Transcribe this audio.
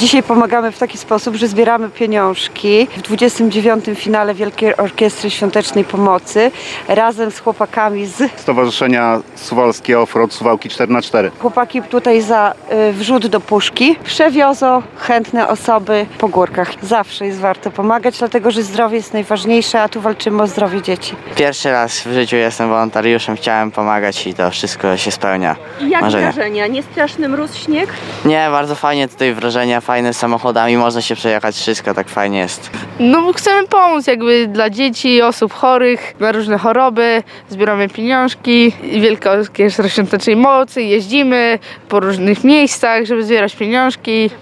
Dzisiaj pomagamy w taki sposób, że zbieramy pieniążki w 29. finale Wielkiej Orkiestry Świątecznej Pomocy razem z chłopakami z Stowarzyszenia Suwalskie Offroad Suwałki 4x4. chłopaki tutaj za wrzut do puszki przewiozą chętne osoby po górkach. Zawsze jest warto pomagać, dlatego że zdrowie jest najważniejsze, a tu walczymy o zdrowie dzieci. Pierwszy raz w życiu jestem wolontariuszem, chciałem pomagać i to wszystko się spełnia. Jak Marzenia. wrażenia? Nie straszny mróz, śnieg? Nie, bardzo fajnie tutaj wrażenia, fajne samochodami, można się przejechać, wszystko tak fajnie jest. No bo chcemy pomóc jakby dla dzieci, osób chorych na różne choroby, zbieramy pieniążki, Wielka Orkiestra Świątecznej Mocy, jeździmy po różnych miejscach, żeby zbierać pieniążki.